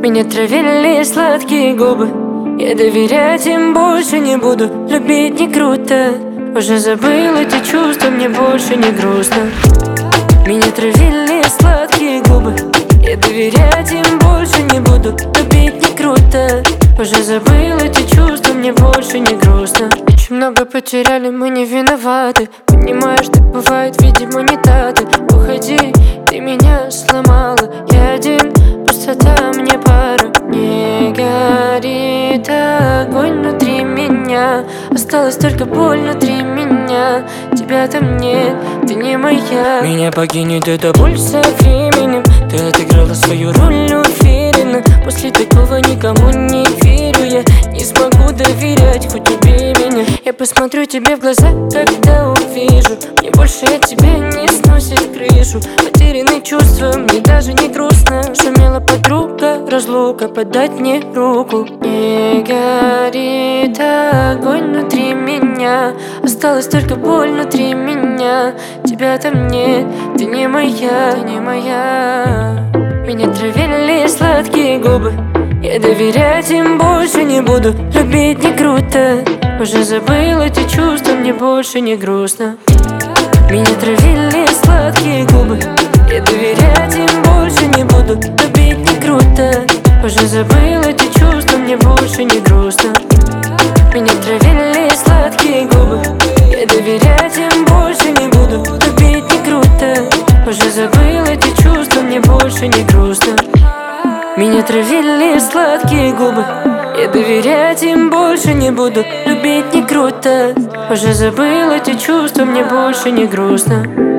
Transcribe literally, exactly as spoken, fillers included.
Меня травили сладкие губы, я доверять им больше не буду. Любить не круто, уже забыл эти чувства, мне больше не грустно. Меня травили сладкие губы, я доверять им больше не буду. Любить не круто, уже забыл эти чувства, мне больше не грустно. Очень много потеряли, мы не виноваты. Понимаешь, так бывает, видимо, не та ты. Уходи, ты меня сломала, я один, пустота мне пара. Не горит огонь внутри меня, осталась только боль внутри меня. Тебя там нет, ты не моя. Меня покинет эта боль со временем. Ты отыграла свою роль уверенно. После такого никому не верю. Я не смогу доверять, хоть убей меня. Я посмотрю тебе в глаза, когда увижу. Мне больше от тебя не сносит крышу. Потерянные чувства, мне даже не грустно. Шумела подруга, разлука, подать мне руку. Не горит огонь внутри меня, осталась только боль внутри меня. Тебя там нет, ты не моя, ты не моя. Меня травили сладкие губы, я доверять им больше не буду. Любить не круто, уже забыл эти чувства, мне больше не грустно. Меня травили сладкие губы, я доверять им больше не буду. Любить не круто, уже забыл эти чувства, мне больше не грустно. Меня травили сладкие губы, я доверять им больше не буду. Любить не круто, уже забыл эти чувства, мне больше не грустно. Меня травили сладкие губы, я доверять им больше не буду. Любить не круто, уже забыл эти чувства, мне больше не грустно.